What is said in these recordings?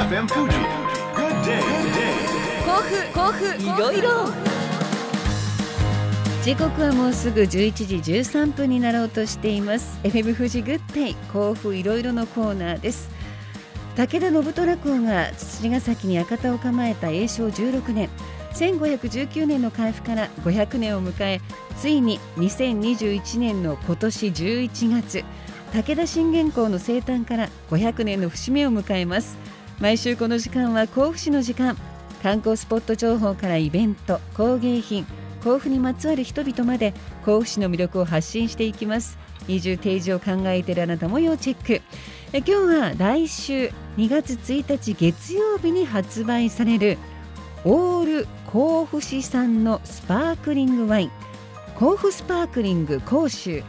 FM Fuji. Good day. 甲府いろいろ。時刻はもうすぐ11時13分になろうとしています。 FM 富士グッデイ甲府いろいろのコーナーです。武田信虎公が土ヶ崎に館を構えた永正16年1519年の開府から500年を迎え、ついに2021年の今年11月武田信玄公の生誕から500年の節目を迎えます。毎週この時間は甲府市の時間、観光スポット情報からイベント、工芸品、甲府にまつわる人々まで甲府市の魅力を発信していきます。移住定住を考えているあなたも要チェック。今日は来週2月1日月曜日に発売されるオール甲府市産のスパークリングワイン、甲府スパークリング甲州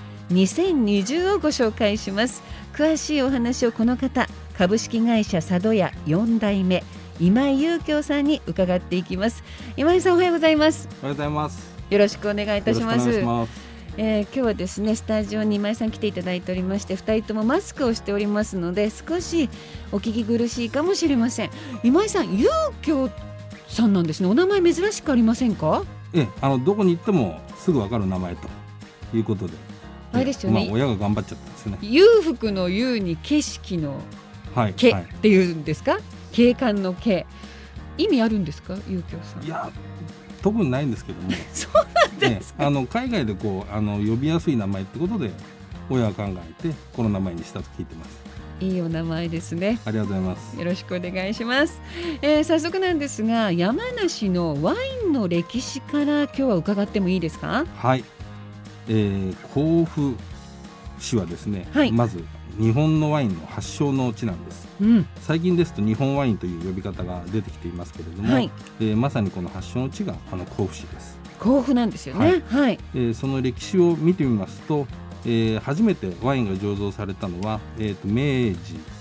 2020をご紹介します。詳しいお話をこの方、株式会社佐渡屋4代目今井雄京さんに伺っていきます。今井さん、おはようございます。 おはようございます。 よろしくお願いいたします。 よろしくお願いします。 今日はですね、スタジオに今井さん来ていただいておりまして、2人ともマスクをしておりますので少しお聞き苦しいかもしれません。今井さん、雄京さんなんですね。お名前珍しくありませんか？ どこに行ってもすぐ分かる名前ということで、 あれですよね、 親が頑張っちゃったんですね。 裕福の裕に景色の景っていうんですか、景観の景、意味あるんですか、雄京さん？ いや、特にないんですけどもそうなんですか、 海外で呼びやすい名前ってことで親が考えてこの名前にしたと聞いてます。 いいお名前ですね。 ありがとうございます。 よろしくお願いします。早速なんですが、山梨のワインの歴史から今日は伺ってもいいですか？ はい、甲府市はですね、 はい、 まず日本のワインの発祥の地なんです、最近ですと日本ワインという呼び方が出てきていますけれども、はい、まさにこの発祥の地が甲府市です。 甲府なんですよね。はい、 その歴史を見てみますと、初めてワインが醸造されたのは、明治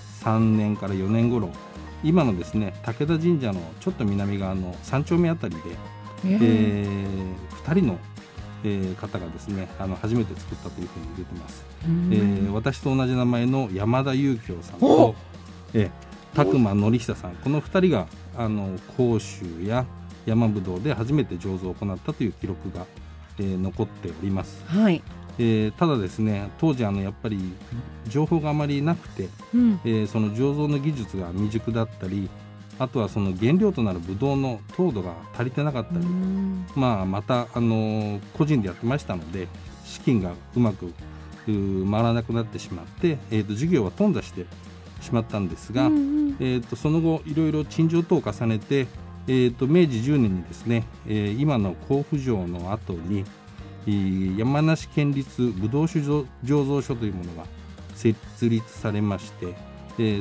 3年から4年頃、今のですね武田神社のちょっと南側の3丁目あたりで、2人の方がですね初めて作ったというふうに出てます。私と同じ名前の山田雄京さんと宅間典久さん、この2人が甲州や山ぶどうで初めて醸造を行ったという記録が、残っております。 はい、 ただですね、当時やっぱり情報があまりなくて、その醸造の技術が未熟だったり、あとはその原料となるブドウの糖度が足りてなかったり、また個人でやってましたので資金がうまく回らなくなってしまって、事業は頓挫してしまったんですが、その後いろいろ陳情等を重ねて、明治10年にですね、今の甲府城の後に山梨県立ぶどう酒醸造所というものが設立されまして、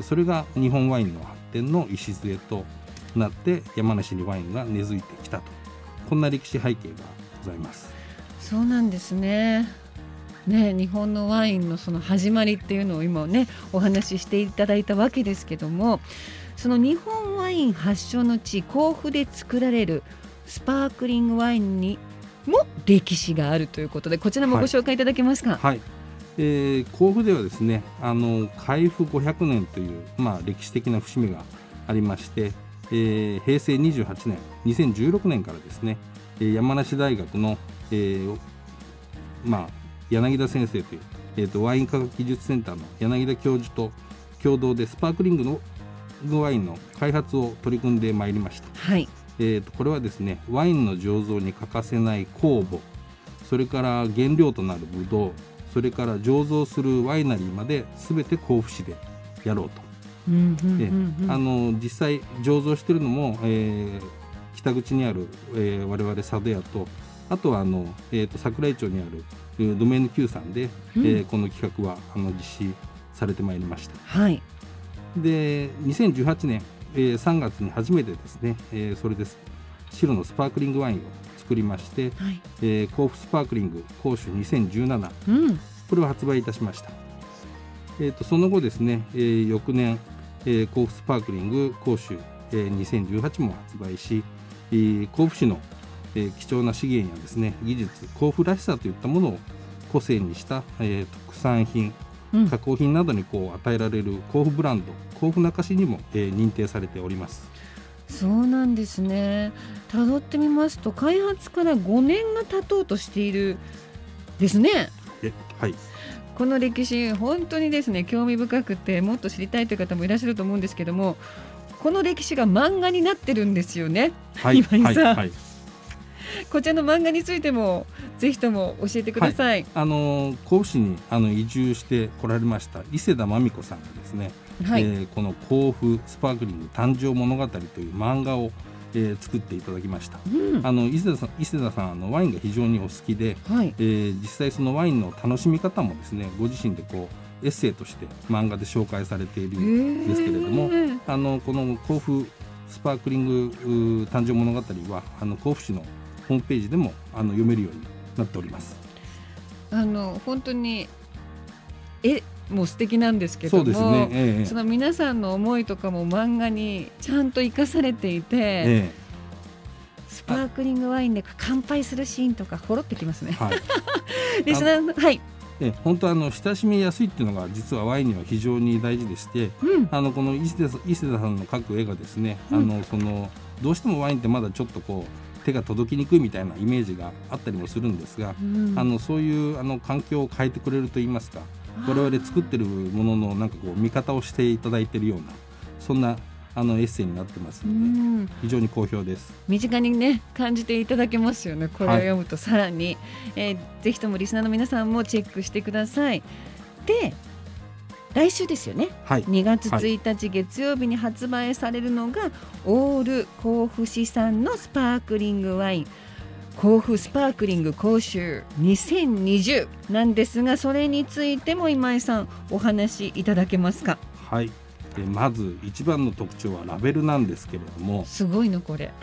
それが日本ワインの発展の礎となって山梨にワインが根付いてきたと、こんな歴史背景がございます。 そうなんですね。日本のワインのその始まりっていうのを今ねお話ししていただいたわけですけども、その日本ワイン発祥の地甲府で作られるスパークリングワインにも歴史があるということで、こちらもご紹介いただけますか？ はい、甲府ではですね開府500年という、歴史的な節目がありまして、平成28年2016年からですね山梨大学の、柳田先生という、ワイン科学技術センターの柳田教授と共同でスパークリングのワインの開発を取り組んでまいりました。 はい、 これはですねワインの醸造に欠かせない酵母、それから原料となるブドウ、それから醸造するワイナリーまで全て甲府市でやろうと。実際醸造しているのも、北口にある、我々佐渡屋と、あとは桜井町にあるドメイン Q さんで、この企画は実施されてまいりました。 はい、 で2018年、3月に初めてですね、それです白のスパークリングワインを作りまして、甲府スパークリング甲州2017、これを発売いたしました。その後ですね、翌年、甲府スパークリング甲州、2018も発売し、甲府市の、貴重な資源やですね技術、甲府らしさといったものを個性にした、特産品、 加工品などに与えられる甲府ブランド、甲府中市にも、認定されております。 そうなんですね。辿ってみますと開発から5年が経とうとしているですね。 はい、 この歴史本当にですね興味深くてもっと知りたいという方もいらっしゃると思うんですけども、この歴史が漫画になってるんですよね。 はい、 今井さん、 はい、 こちらの漫画についてもぜひとも教えてください。 甲府市に移住してこられました伊勢田真美子さんがですね、この甲府スパークリング誕生物語という漫画を、作っていただきました。伊勢田さんワインが非常にお好きで、実際そのワインの楽しみ方もですねご自身でエッセイとして漫画で紹介されているんですけれども、この甲府スパークリング誕生物語は甲府市のホームページでも読めるようになっております。 本当にもう素敵なんですけども、そうですね、その皆さんの思いとかも漫画にちゃんと生かされていて、スパークリングワインで乾杯するシーンとかほろってきますね。リスナーはい、 本当親しみやすいっていうのが実はワインには非常に大事でして、この伊勢田さんの描く絵がですね、どうしてもワインってまだちょっと手が届きにくいみたいなイメージがあったりもするんですが、そういう環境を変えてくれるといいますか、我々作ってるものの見方をしていただいているような、そんなエッセイになってますので非常に好評です。 身近にね感じていただけますよね。これを読むとさらに、ぜひともリスナーの皆さんもチェックしてください。で来週ですよね、2月1日月曜日に発売されるのがオール甲府市産のスパークリングワイン甲府スパークリング甲州2020なんですが、それについても今井さんお話しいただけますか。 はい、まず一番の特徴はラベルなんですけれども、 すごいのこれ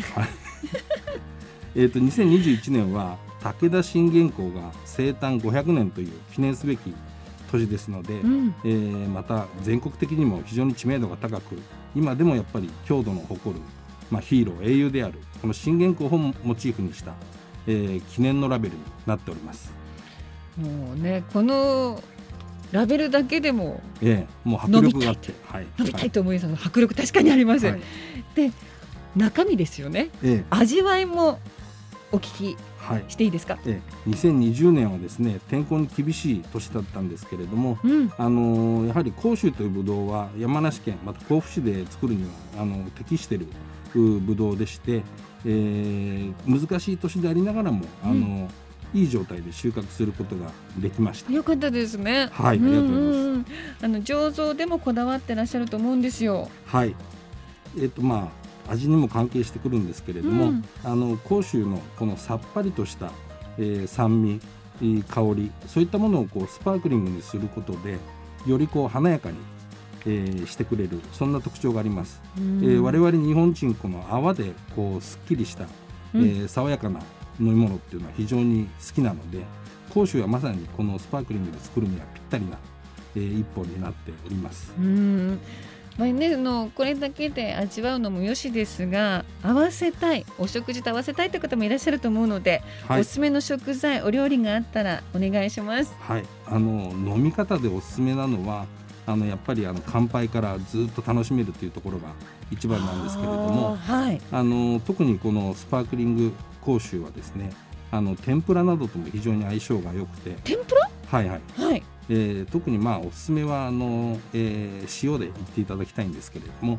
2021年は武田信玄公が生誕500年という記念すべき年ですので、また全国的にも非常に知名度が高く、今でもやっぱり郷土の誇る、ヒーロー英雄であるこの信玄公をモチーフにした、記念のラベルになっております。 もうねこのラベルだけでも、 もう迫力があって飲みたいと思います。迫力確かにあります、で中身ですよね、味わいもお聞きしていいですか。 2020年はですね天候に厳しい年だったんですけれども、やはり甲州というブドウは山梨県また甲府市で作るには適しているブドウでして、難しい年でありながらもいい状態で収穫することができました。 よかったですね。 ありがとうございます。 醸造でもこだわってらっしゃると思うんですよ。 味にも関係してくるんですけれども、甲州のこのさっぱりとした、酸味香り、そういったものをスパークリングにすることでより華やかに、してくれる、そんな特徴があります。我々日本人この泡ですっきりした、爽やかな飲み物っていうのは非常に好きなので、甲州はまさにこのスパークリングで作るにはぴったりな、一本になっております。 これだけで味わうのもよしですが、合わせたいお食事と合わせたいという方もいらっしゃると思うので、おすすめの食材お料理があったらお願いします。 飲み方でおすすめなのはやっぱり乾杯からずっと楽しめるというところが一番なんですけれども、特にこのスパークリング甲州はですね天ぷらなどとも非常に相性が良くて。 天ぷら？ 特におすすめは塩でいっていただきたいんですけれども、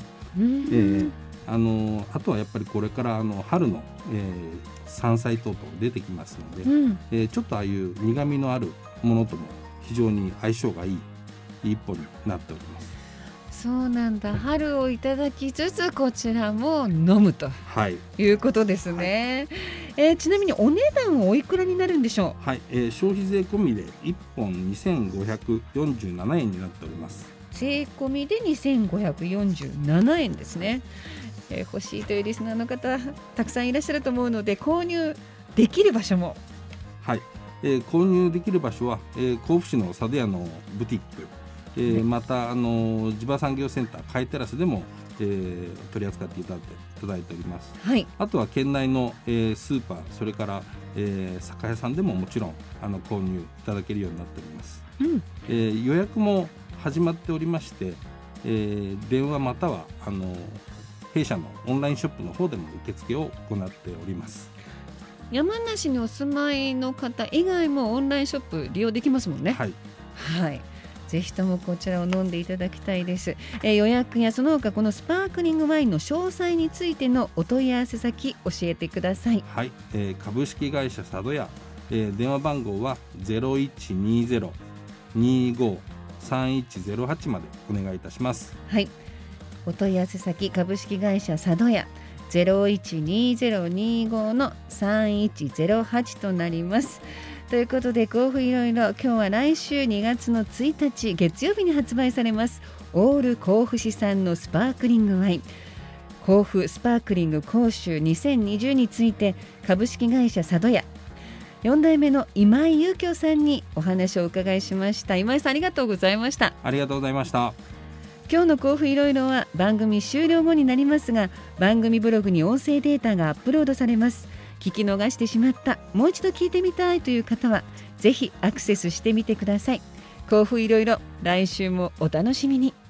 あとはやっぱりこれから春の、山菜等々出てきますので、ちょっとああいう苦みのあるものとも非常に相性がいい一本になっております。 そうなんだ。春をいただきつつこちらも飲むと、いうことですね。ちなみにお値段はおいくらになるんでしょう。消費税込みで1本2547円になっております。 税込みで2547円ですね。欲しいというリスナーの方たくさんいらっしゃると思うので、購入できる場所も。 購入できる場所は、甲府市の佐渡屋のブティック、また地場産業センターカイテラスでも、取り扱っていただいております。あとは県内の、スーパー、それから、酒屋さんでももちろん購入いただけるようになっております。 予約も始まっておりまして、電話または弊社のオンラインショップの方でも受付を行っております。 山梨にお住まいの方以外もオンラインショップ利用できますもんね。 はい、 はい、ぜひともこちらを飲んでいただきたいです。予約やその他このスパークリングワインの詳細についてのお問い合わせ先教えてください。 はい、株式会社佐渡屋、電話番号は 0120-25-3108 までお願いいたします。 はい、お問い合わせ先株式会社佐渡屋 012025-3108 となります。ということで甲府いろいろ、今日は来週2月の1日月曜日に発売されますオール甲府市産のスパークリングワイン甲府スパークリング甲州2020について株式会社佐渡屋4代目の今井裕京さんにお話をお伺いしました。今井さん、ありがとうございました。 ありがとうございました。 今日の甲府いろいろは番組終了後になりますが、番組ブログに音声データがアップロードされます。聞き逃してしまった、もう一度聞いてみたいという方はぜひアクセスしてみてください。甲府いろいろ、来週もお楽しみに。